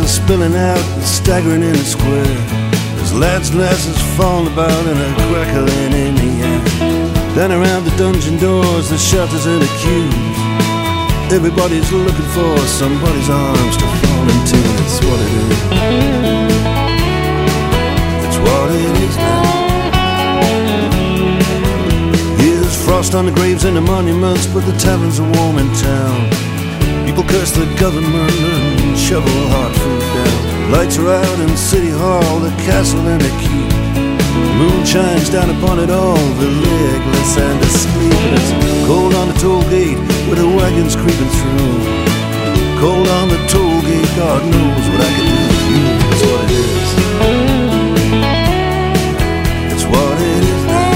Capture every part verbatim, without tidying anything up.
are spilling out and staggering in the square. There's lads and lasses falling about and a crackling in the air. Down around the dungeon doors, the shelters and the queues, everybody's looking for somebody's arms to fall into. That's what it is. That's what it is now. Here's frost on the graves and the monuments, but the taverns are warm in town. People curse the government and shovel hard food down. Lights are out in City Hall, the castle and the keep. The moon shines down upon it all, the legless and the sleepless. Cold on the toll gate with the wagons creeping through. Cold on the toll gate, God knows what I can do with you. That's what it is. That's what it is now.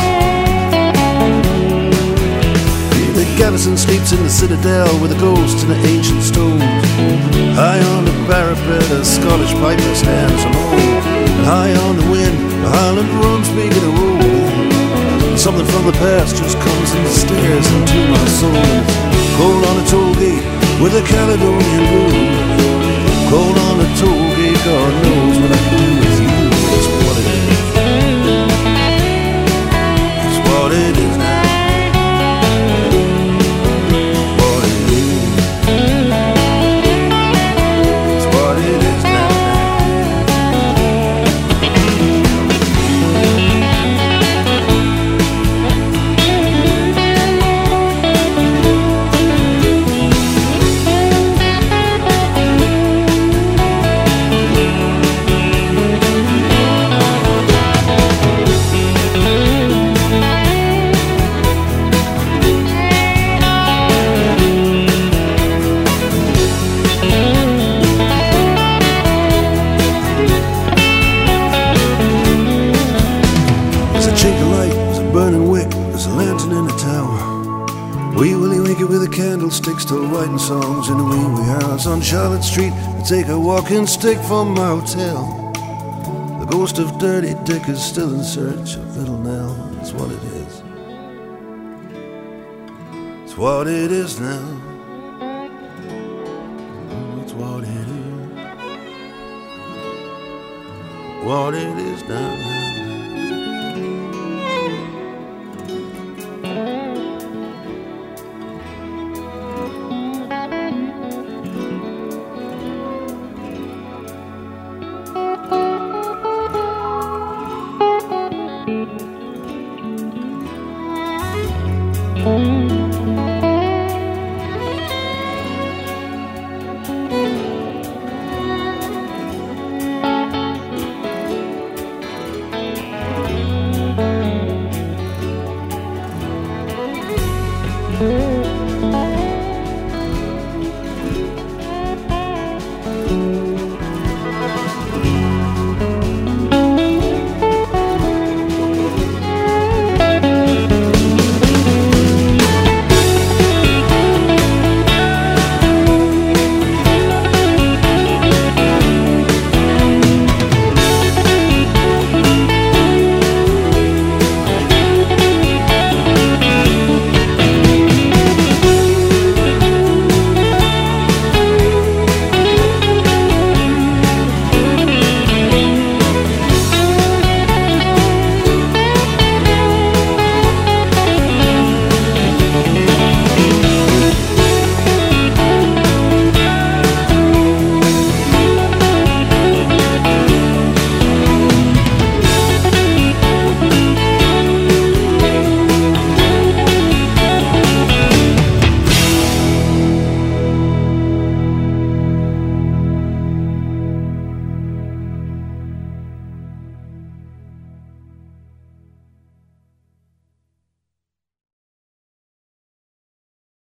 The garrison sleeps in the citadel with the ghosts and the ancient stones. High on the parapet, a Scottish piper stands alone. And high on the wind, the Highland drums begin to roll. Something from the past just comes and stares into my soul. Cold on the toll gate with a Caledonian blues. Cold on the toll gate, God knows what I can do with you. That's what it is. That's what it is now. Candlesticks still writing songs in the wee wee house on Charlotte Street. I take a walking stick from my hotel. The ghost of Dirty Dick is still in search of Little Nell. That's what it is. It's what it is now. It's what it is. What it is now.